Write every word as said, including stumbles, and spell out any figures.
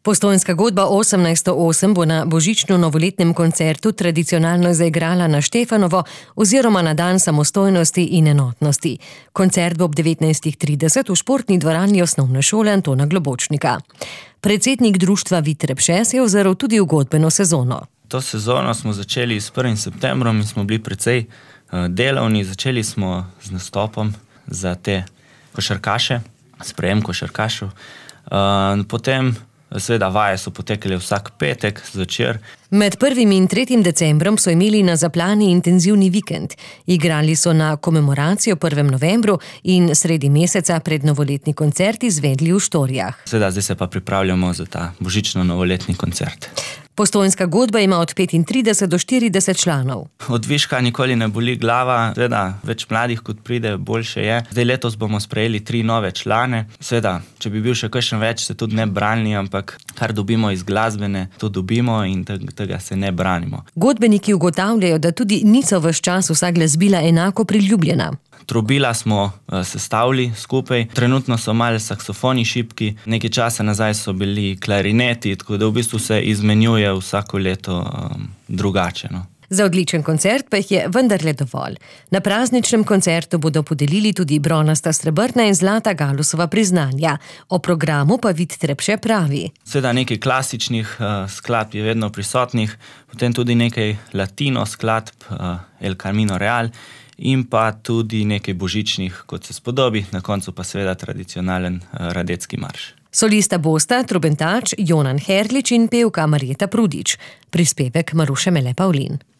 Postojnska godba osemnajststo osem bo na božično-novoletnem koncertu tradicionalno zaigrala na Štefanovo oziroma na dan samostojnosti in enotnosti. Koncert bo ob devetnajstih trideset v športni dvorani Osnovne šole Antona Globočnika. Predsednik društva Vid Repše se je ozrl tudi v godbeno sezono. To sezono smo začeli s prvim septembrom in smo bili precej delovni. Začeli smo z nastopom za te košarkaše, sprejem košarkašev. Potem seveda vaje so potekale vsak petek zvečer. Med prvim in tretjim decembrom so imeli na Zaplani intenzivni vikend. Igrali so na komemoracijo prvem novembru in sredi meseca pred novoletni koncert izvedli v Štorjah. Seveda, zdaj se pa pripravljamo za ta božično-novoletni koncert. Postojnska godba ima od petintrideset do štirideset članov. Od viška nikoli ne boli glava, seveda, več mladih kot pride, boljše je. Zdaj letos bomo sprejeli tri nove člane. Seveda, če bi bil še kakšen več, se tudi ne brani, ampak kar dobimo iz glasbene, to dobimo in tega se ne branimo. Godbeniki ugotavljajo, da tudi niso ves čas vsa glasbila enako priljubljena. Trobila smo sestavili skupaj, trenutno so malo saksofoni šibki, nekaj časa nazaj so bili klarineti, tako da v bistvu se izmenjuje vsako leto um, drugače. No. Za odličen koncert pa jih je vendarle dovolj. Na prazničnem koncertu bodo podelili tudi bronasta, srebrna in zlata Galusova priznanja. O programu pa Vid Repše pravi. Seveda nekaj klasičnih uh, skladb je vedno prisotnih, potem tudi nekaj latino skladb, uh, El Camino Real, in pa tudi nekaj božičnih, kot se spodobi, na koncu pa seveda tradicionalen uh, radetski marš. Solista bosta trobentač Jonan Herlič in pevka Marjeta Prudič. Prispevek Maruše Mele Pavlin.